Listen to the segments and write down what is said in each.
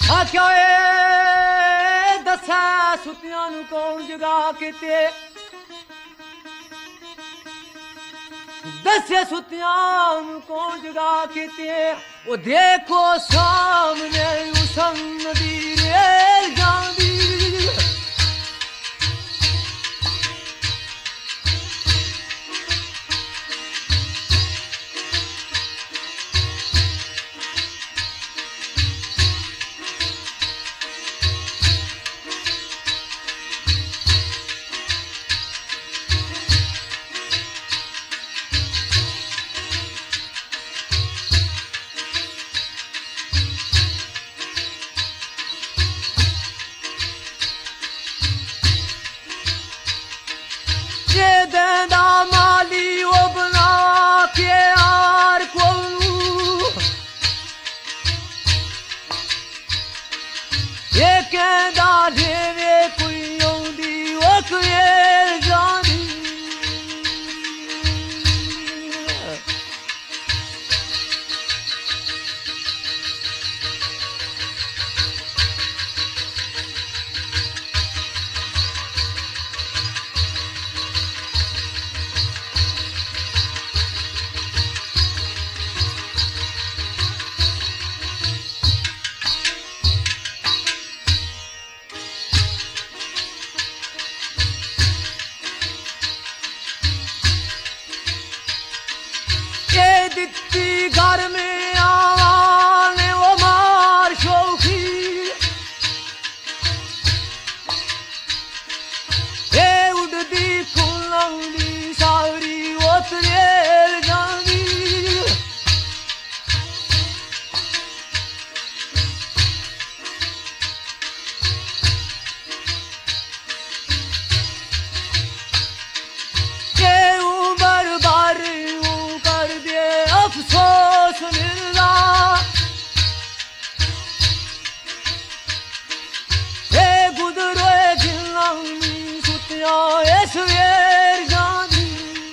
ਆਖਿਆ ਏ ਦੱਸਿਆ ਸੁੱਤਿਆਂ ਨੂੰ ਕੌਣ ਜਗਾ ਕੇ ਤੇ ਦੱਸਿਆ ਸੁੱਤਿਆਂ ਨੂੰ ਕੌਣ ਜਗਾ ਕੇ ਤੇ ਉਹ ਦੇਖੋ ਸਾਹਮਣੇ ਉਸਨ ਦੀ ਰੇਲ ਜਾਂਦੀ ਦੇਂਦਾ ਮਾਲੀ ਉਹ ਬਣਾ ਕੇ ਯਾਰ ਕੋਲ ਇਹ ਕਹਿੰਦਾ ਦੇਵੇ ਕੋਈ ਆਉਂਦੀ ਉਹ ਕਰੇ ਜਾਂਦੀ ਦਿੱਤੀ ਘਰ ਮੇਂ ਆਵਾਨੇ ਉਹ ਮਾਰ ਸ਼ੌਖੀ ਇਹ ਉੱਡਦੀ ਫੁੱਲਾਂ ਦੀ ਸਾਰੀ ਉਹ ਤੇਲ ਜਾਂਦੀ ਕਿ ਉਮਰ ਭਰ ਅਫਸੋਸ ਮਿਲਦਾ ਇਹ ਗੁਜ਼ਰੇ ਜਿੰਨਾਂ ਨੂੰ ਸੁੱਤਿਆਂ ਇਸ ਵੇਰ ਜਾਂਦੀ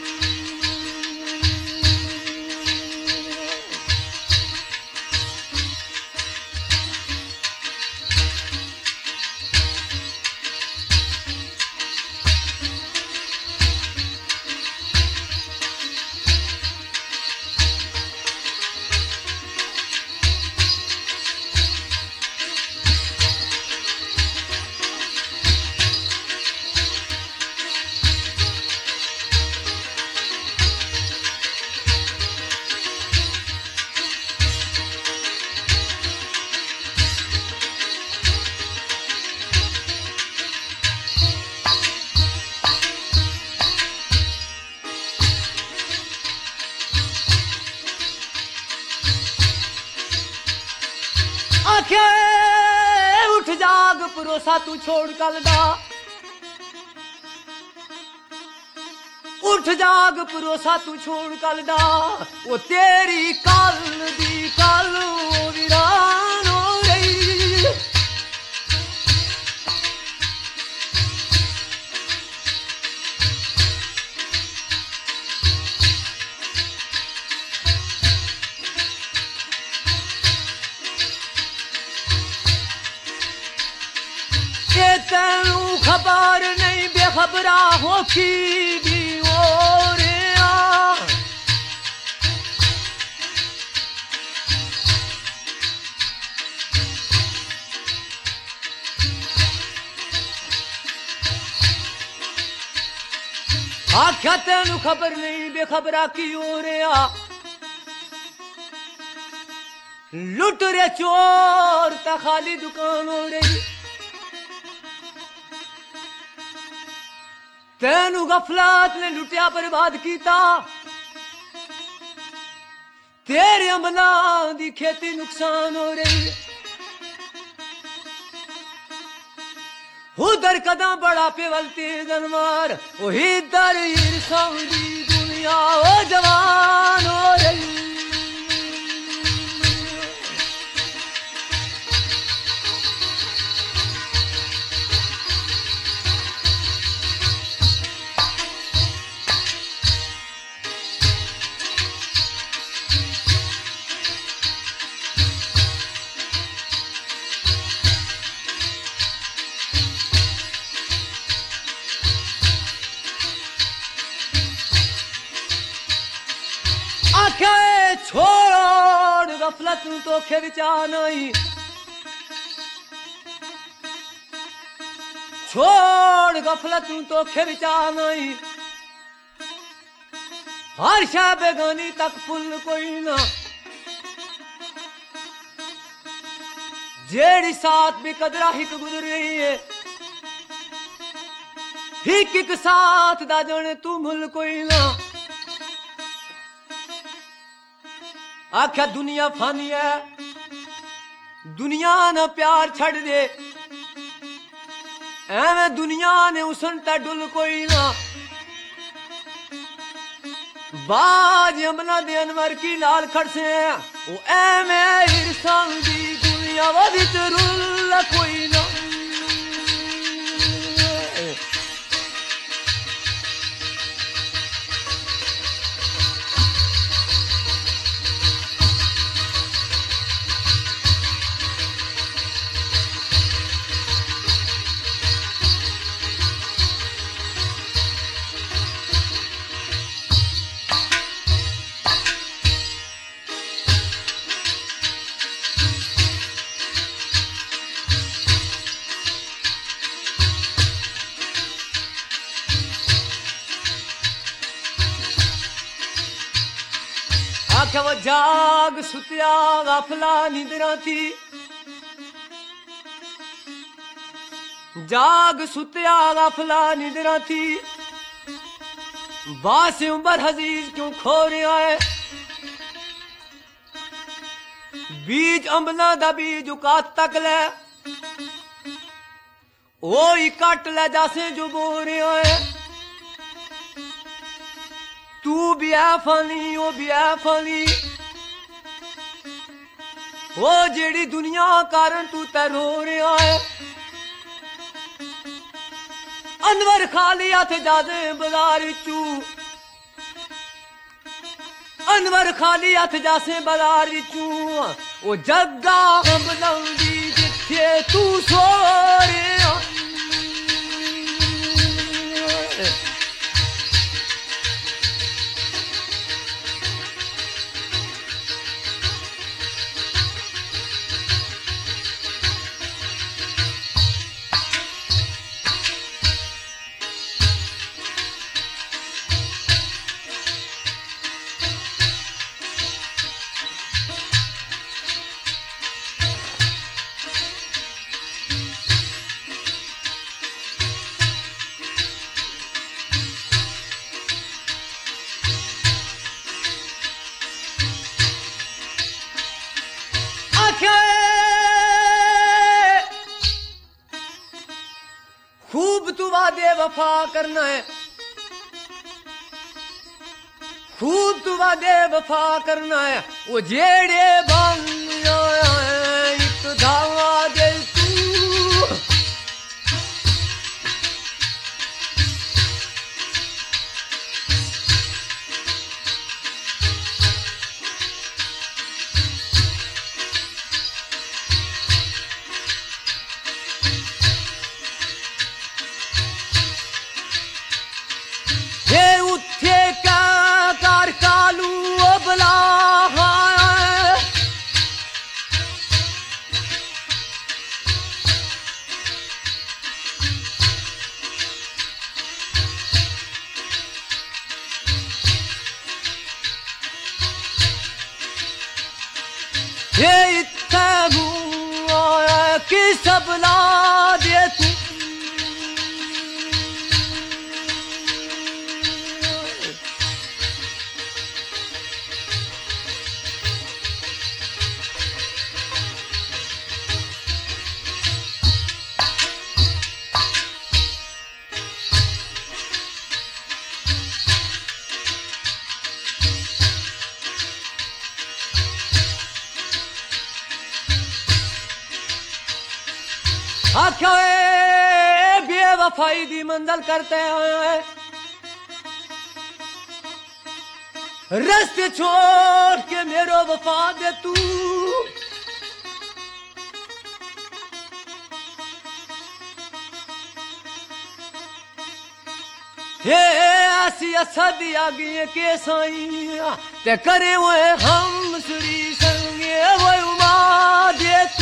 आखे उठ जाग परोसा तू छोड़ कल दा उठ जाग परोसा तू छोड़ कल दा वो तेरी कल दी कल वीरान हो रही तेनू खबर नहीं बेखबरा हो की भी और आख्या तेनू खबर नहीं बेखबरा की हो रहा लुट रे चोर ता खाली दुकान हो रही तेनू गफलत ने लुटिया बर्बाद किया तेरे अमला दी खेती नुकसान हो रही उधर कदा बड़ा पेवलती जनमार इधर ईर्षा दी दुनिया ओ जवान हो रही गफलत तो खे विचा नहीं, छोड़ गफलत तो खे विचा नहीं, हर शा बेगानी तक पुल कोई ना, जेड़ी साथ भी कदरा हिक गुजर रही है, हिक हिक साथ दा जने तू मुल कोई ना। आख्या दुनिया फानी है, दुनिया ना प्यार छड़ दे, एवें दुनिया ने उसन ते डुल कोई ना। बाज यमुना दे अनवर की लाल खड़से ओ एवें हिरसां दी दुनिया वधिच रुल कोई ना। आख्या वो जाग सुतिया गाफला नींदरा थी, जाग सुतिया गाफला नींदरा थी, बास उमर हजीज क्यों खो रहा है, बीज अंबला दा बीज उका तक ले, ओ ही कट ले जासे जो बो रहा है। तू भी है फनी ओ भी है फनी, ओ जेड़ी दुनिया कारण तू ते रो रहा है। अनवर खाली हथ जादे बाजार विचू, अनवर खाली हथ जासे बाजार विचू, ओ जग्गा बनौंदी जिथे तू सो रहा। खूब तू वादे वफा करना है, खूब तू वादे वफा करना है, वो जेड़े बन एक धावा दे तू। ये इतना हुआ कि सब ला दे तू। आख्या बेवफाई दी मंजल करते हैं, रस्ते छोड़ के मेरो वफा दे तू। हे ऐसी असद आ गई के साई ते करे वो हम श्री संगे वो उमा दे तू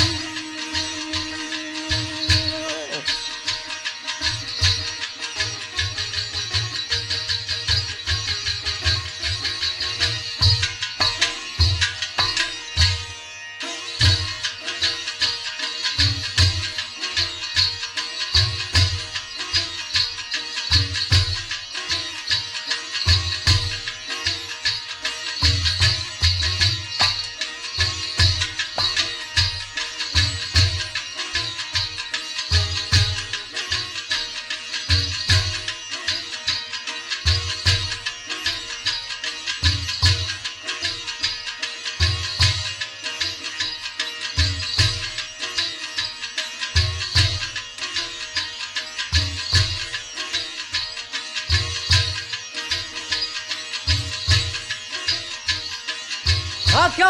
क्या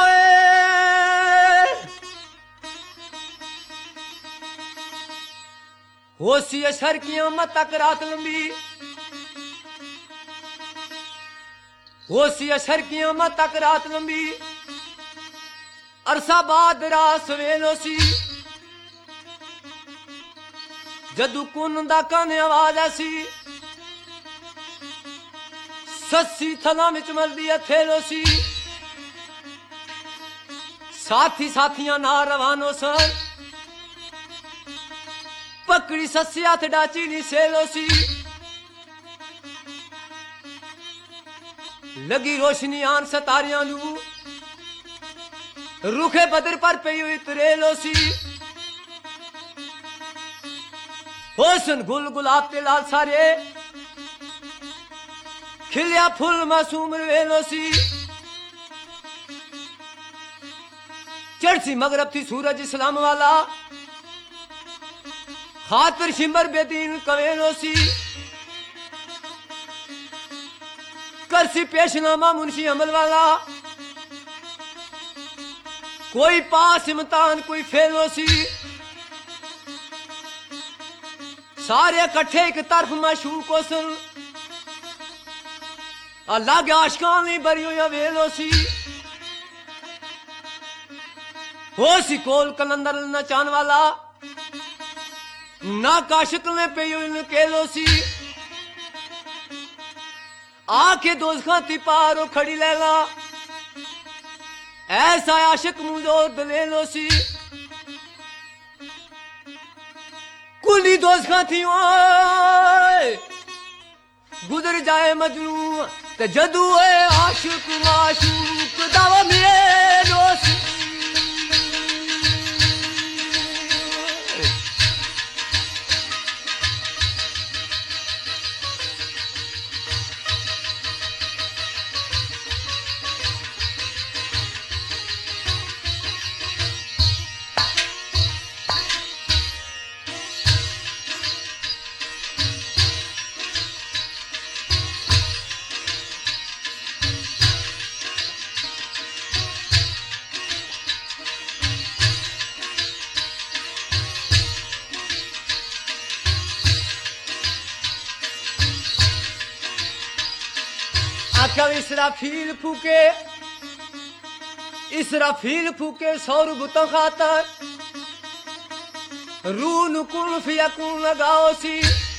होशी अशर की मत तक रात लंबी होशी अशर की मत तक रात लंबी अरसा बाद रात सवेलो सी जदू कुन दा काने आवाज ऐसी सस्सी थला विच मलदी थेलो सी साथी साथियां ना रवानो सन पकड़ी सस्सी हाथ डाची नी सेलो सी लगी रोशनी आन सतारियां लू रुखे बदर पर पई हुई तरेलो सी होसन गुल गुलाब ते लाल सारे खिलिया फुल मासूम वेलो सी चढ़सी मगरब थी सूरज इस्लाम वाला खातिर शिमर बेदीन कवेलो सी करसी पेशनामा मुंशी अमल वाला कोई पास इम्तान कोई फेलो सी सारे इकट्ठे एक तरफ माशूक होसन अल्लाह के आशिकां दी बरी होई वेलो सी होसी कोल कलंदर नचान वाला ना काशिक ने पे केलो सी आके दोस्ता ती पारो खड़ी लेगा ऐसा आशिक मुझो दलेलो सी कुली दोस्ता थी गुजर जाए मजनू ते जदू आशिक माशूक दावा मेलो सी इसराफील फूके सौर बुतों खातर रूह नु कुन फियकुन लगाओ सी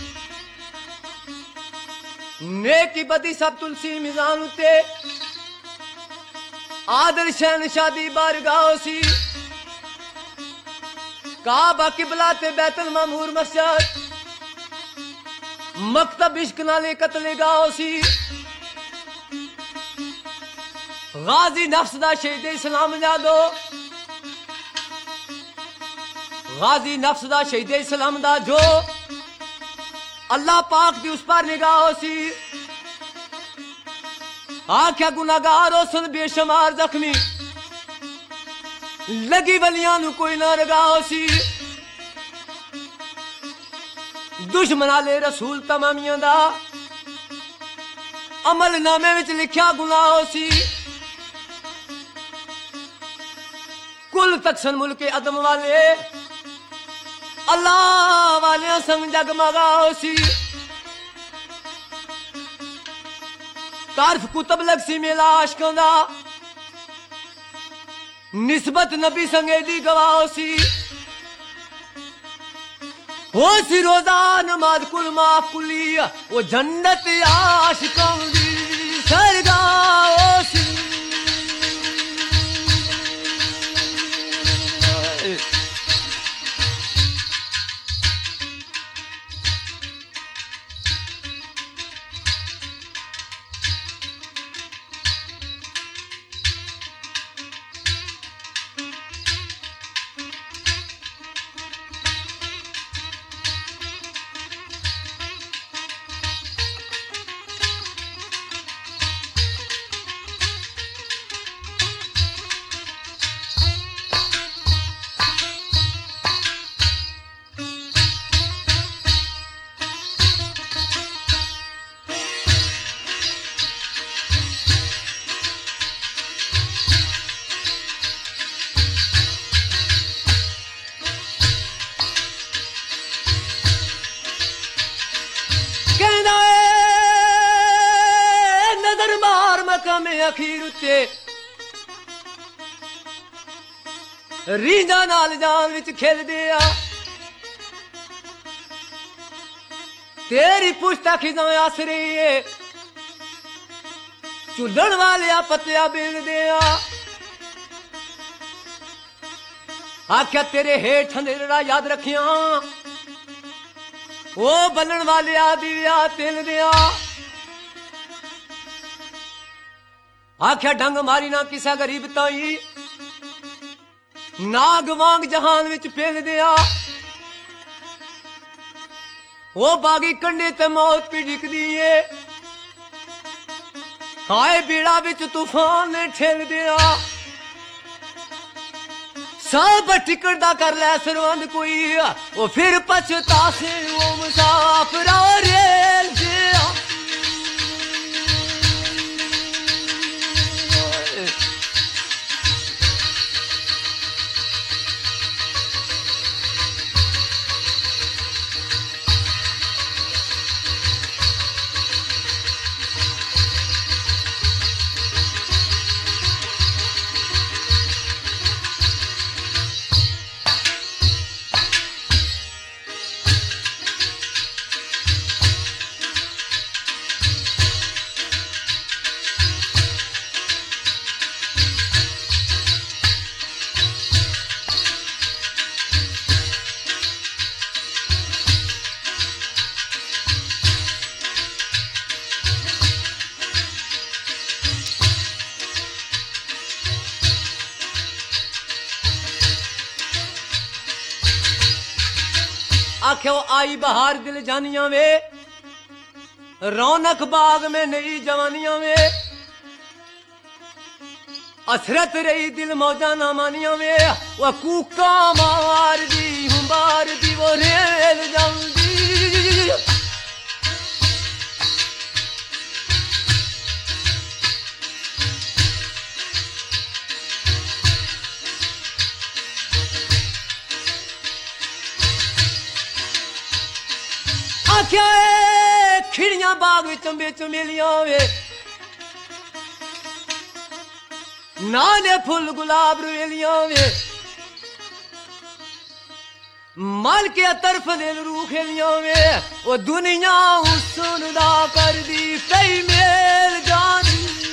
नेकी बदी सब तुलसी मिजान उते आदर शहन शादी बारगाओ सी काबा किबला ते बैतुल मामूर मस्जिद मकतब इश्क नाले कतले गाओ सी गाजी नफ्स दा शहीद इस्लाम जादो गाजी नफ्स दा शहीद इस्लाम दा जो अल्लाह पाक दी उस पर निगाह सी आख्या गुनाहगार होसन बेशुमार जख्मी लगी वलियां नु कोई ना रगाओ सी दुश्मन आले रसूल तमामियां दा अमल नामे विच लिखिया गुनाह सी कुल तकसन मुल्क अदम वाले अल्लाह वाले संग जगमगाओ सी तारफ कुतब लग सी मेला आशकों दा निस्बत नबी संगेदी गवाओसी हो सी रोजा नमाज कुल माफ कुली वो जन्नत आशिकों दी सरगाओसी अखीर उत्ते रींजा नाल जान विच खेलदे आ तेरी पुश्ता खिजां आसरे चुल्लण वाले पत्तिया बिलदे आ आख्या तेरे हेठ अंधेरा याद रखिया ओ बलन वाले दिया तिल दिया आख्या डंग मारी ना किसा गरीब ताई नाग वांग जहान विच फेल दिया वो बागी कंडे ते मौत पी डिक दिए हाय बीड़ा विच तूफान ने ठेल दिया सब टिकड़ा कर ले सरवंद कोई वो फिर पछता से वो मुसाफिर रेल दिया आख्यो आई बहार दिल जानिया वे रौनक बाग में नई जवानिया वे असरत रही दिल मौजा ना मानिया वे वो कूका मार दी हुंबार दी वो रेल जाऊंदी आख्या खिड़ियां बाग चंबे चमेलियां वे नाले फुल गुलाब रुएलियां वे माल के तरफ दिल रू खेलियां वे वो दुनिया सुनदा कर दी कई मेल जानी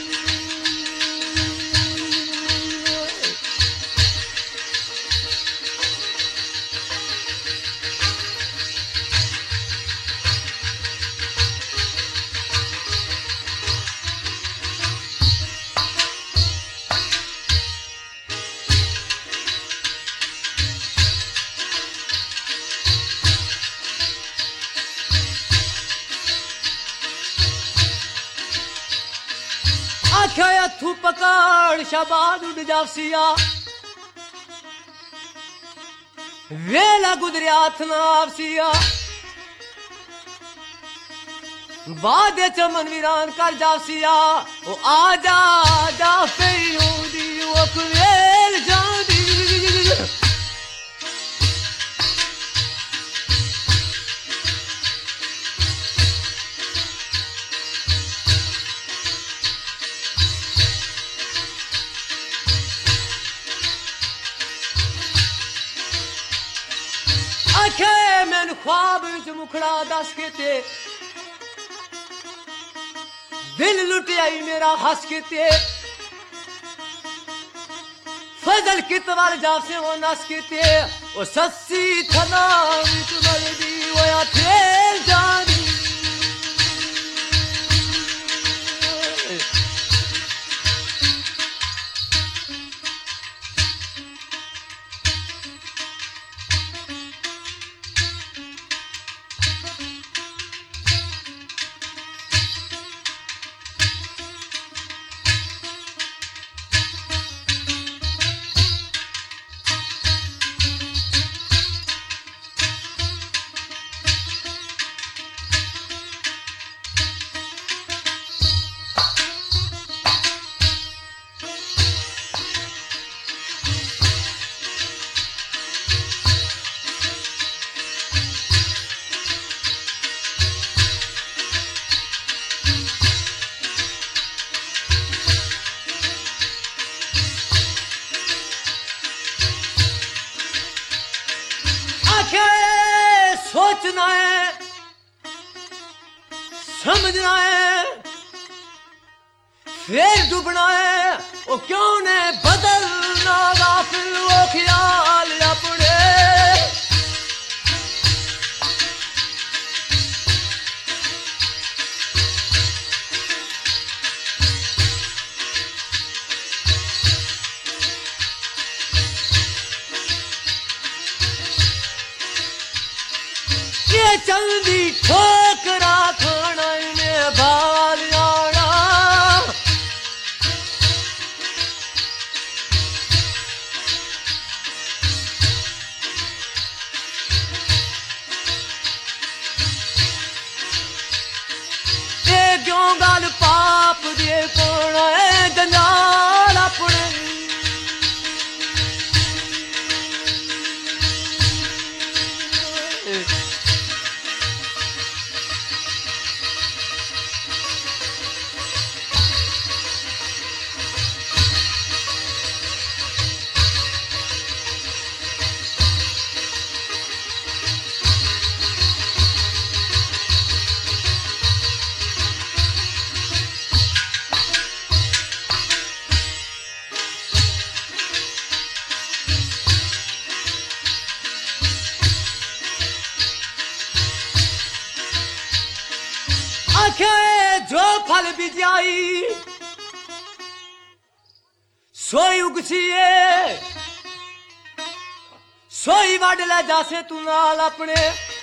आख्या थू पकड़ शाबाद उड़ जावसिया वेला गुजरिया थना आवसिया बाद चमन वीरान कर जावसिया ओ आजा जा पेयो दी ओ कुवेल जांदी आखे मैन ख्वाब विच मुखड़ा दस के ते दिल लुट आई मेरा हंस के ते फजल कितवार जाब से वो नस के ते ओ सस्सी थना विच मलदी होया थे जानी सोचना है समझना है फिर डूबना है वो क्यों ने बदलना गाफिल वो ख्याल अपने चलदी ठोकरा खाना इन्हें बाल आना ये क्यों गल पाप दे पाना है जंजाल अपने जो फल बिजाई सोई उगसीए सोई वड ले जासे तू नाल अपने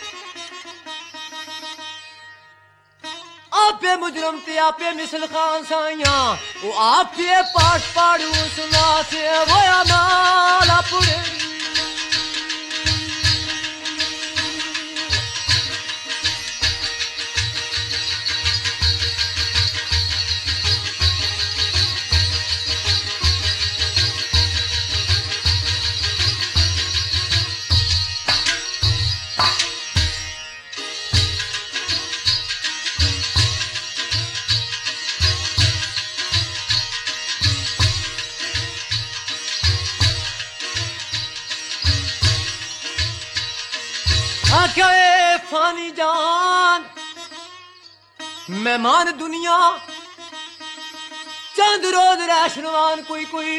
आपे मुजरम ते आपे मिसल खान साइया वो आपे पाठ पाड़ू सुना से वो नाल अपने आखे फानी जान मेहमान दुनिया चंद रोज रैशनवान कोई कोई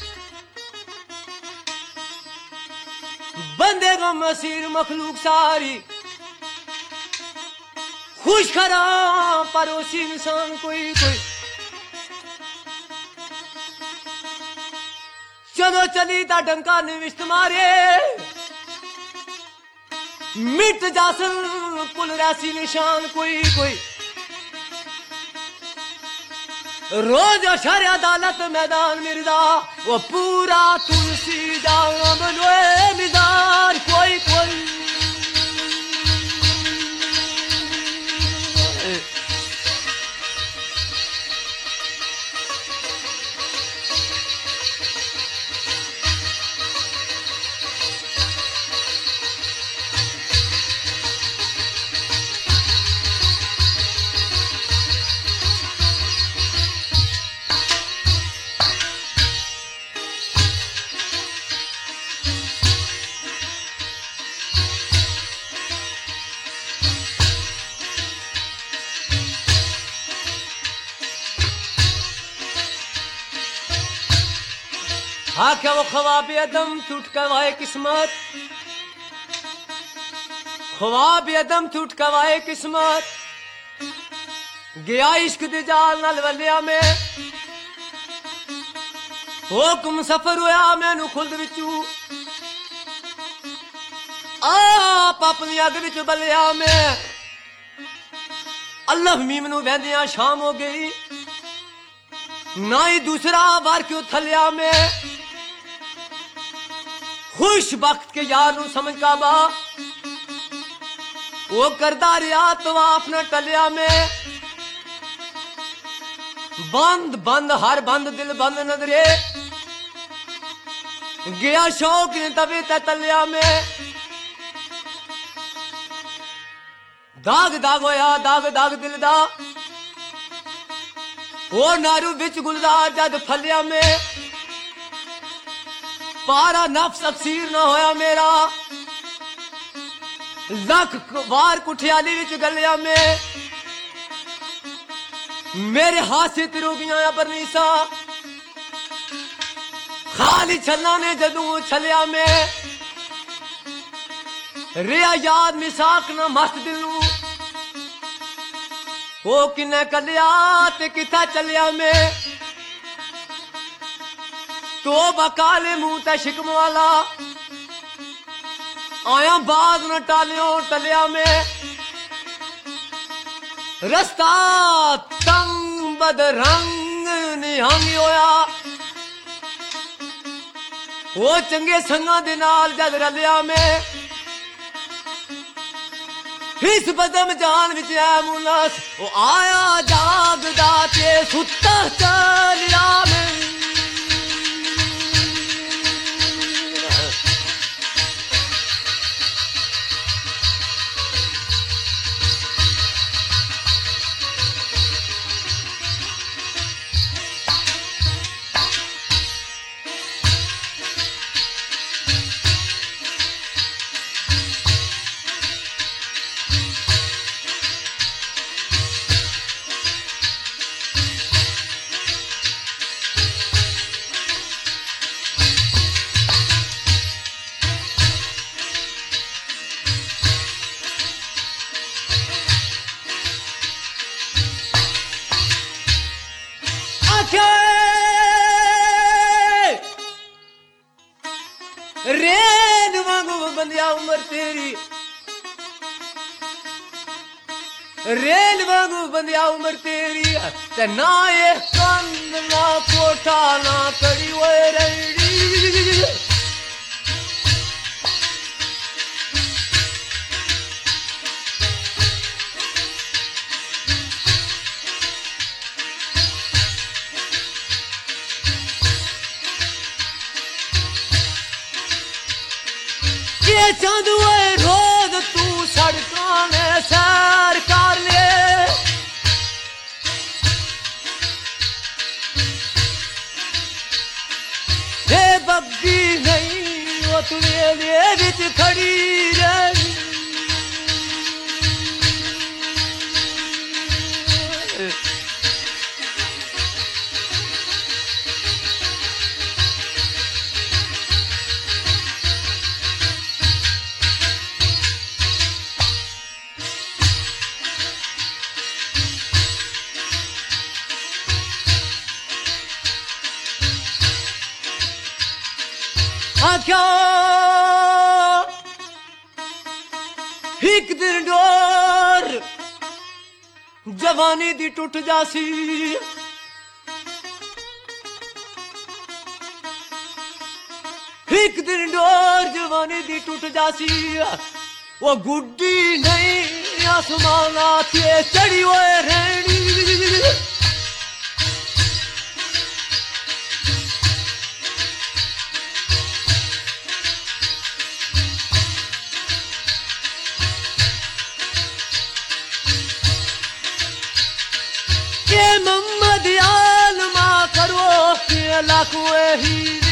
बंदे को मसीर मखलूक सारी खुश खरा परोसी इंसान कोई कोई चलो चली ता डंका निविष्ट मारे मिट जासन कुल राशि निशान कोई कोई रोज शर अदालत मैदान मिर्दा वो पूरा तुलसी जाम बनोए मिजान कोई कोई आख्या वो ख्वाब अदम टूट कवाए किस्मत, ख्वाब अदम टूट कवाए किस्मत, गया इश्क दे जाल नाल वलिया में, हुक्म सफर होया मैनू खुल्द विचू, आप अपनी अग विच बलिया में, अल्लाह मीम नू वहदियां शाम हो गई, ना ही दूसरा वार क्यों थलिया में, खुश वक्त के यार नू समझ काबा, वो करदा रिया तवाफ न टलिया में, बंद बंद हर बंद दिल बंद नजरे, गया शौक ने तवे तलिया में, दाग दाग होया दाग दाग दिल दा, वो नारू बिच गुलजार जद फलिया में, पारा नफ्स अक्सीर न होया मेरा, लख वार कुठियाली विच गलिया में, मेरे हाथ से तिरोगियां बरनीसा, खाली छलना ने जदू छलिया में, रिया याद मिसाक न मस्त दिलू, वो किन्ने कलिया ते किथा चलिया में, तो बकाले मुंह ते शिकम वाला, आया बाग न टालियो टलिया में, रस्ता तंग बदरंग निहंग होया, वो चंगे संगा दे नाल जद रलिया में, इस बदम जान विच है मुनस, वो आया जागदा ते सुता चलिया में, रेल वांगू बंदिया उम्र तेरी, रेल वांगू बंदिया उम्र तेरी, ते ना ये कंद ना कोठा ना कड़ी वो रेड़ी, चंद रोज तू सड़कों में सैर कर ले, हे बग्गी नहीं वो तुझे बिच खड़ी रही, आख्या एक दिन डोर जवानी दी टूट जासी, एक दिन डोर जवानी दी टूट जासी, वो गुड्डी नहीं आसमाना ते चढ़ी हुए रहनी, मोहम्मद आलमा करो लाखों ही